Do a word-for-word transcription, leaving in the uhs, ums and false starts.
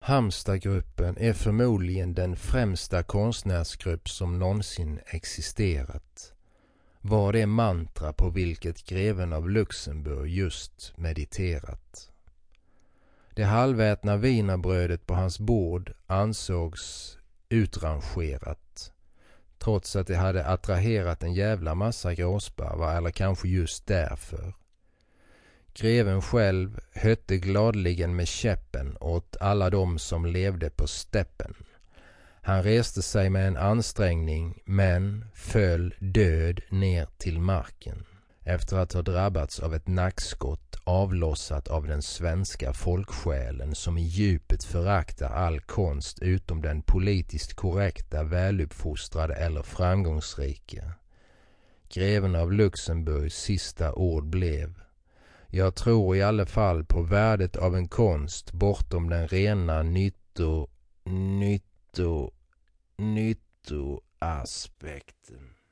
Halmstadgruppen är förmodligen den främsta konstnärsgrupp som någonsin existerat. Var det mantra på vilket greven av Luxemburg just mediterat. Det halvätna wienerbrödet på hans bord ansågs utrangerat, trots att det hade attraherat en jävla massa gråsparvar, eller kanske just därför. Greven själv hötte gladligen med käppen åt alla de som levde på steppen. Han reste sig med en ansträngning men föll död ner till marken efter att ha drabbats av ett nackskott avlossat av den svenska folksjälen som i djupet föraktar all konst utom den politiskt korrekta, väluppfostrade eller framgångsrika. Greven av Luxemburgs sista ord blev: jag tror i alla fall på värdet av en konst bortom den rena nytto, nytto, nyttoaspekten.